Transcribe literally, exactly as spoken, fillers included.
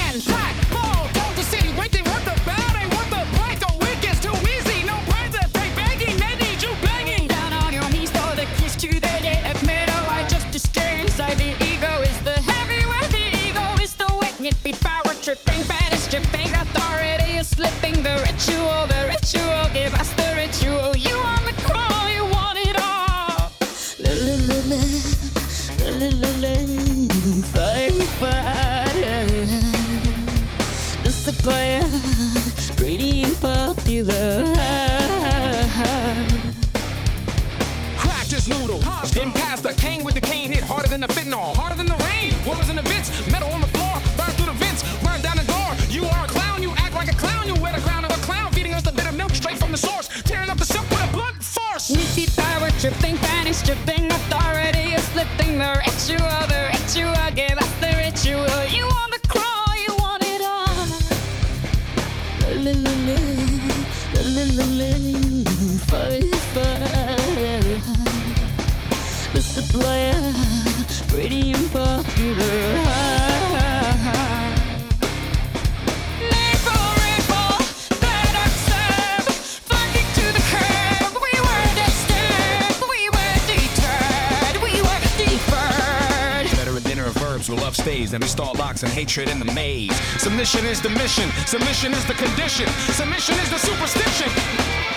and pack. Fall, told the city, wait, they want the bad, they want the black. The weak is too easy, no praise that they begging, they need you begging. Down on your knees for the kiss to the dead middle. I just to stay inside the ego is the heavyweight, the ego is the wicked beat power tripping, fetish tripping, authority is slipping. The ritual, the ritual, give us the ritual. You on the crawl, you want it all. La la la la, la la la la, fire, fire. This the player, pretty popular. Crack this noodle. Then pass the cane with the cane, hit harder than the fentanyl, harder than the rain. Rollers in the vents, metal on the floor, burn through the vents, burn down the door. You are a clown, you act like a clown, you wear the crown of a clown, feeding us the bitter milk straight from the source, tearing up the silk with a blunt force. Nifty power tripping, panic stripping, authority is slipping. The ritual, the ritual, give us the ritual. You want the crawl, you want it all. La la la la, la la la la, fire, fire. This the player, pretty unpopular. Maple ripple, that observe, funding to the curb. We were disturbed, we were deterred, we were deferred. Better than dinner of verbs who love stays and install locks and hatred in the maze. Submission is the mission, submission is the condition, submission is the superstition.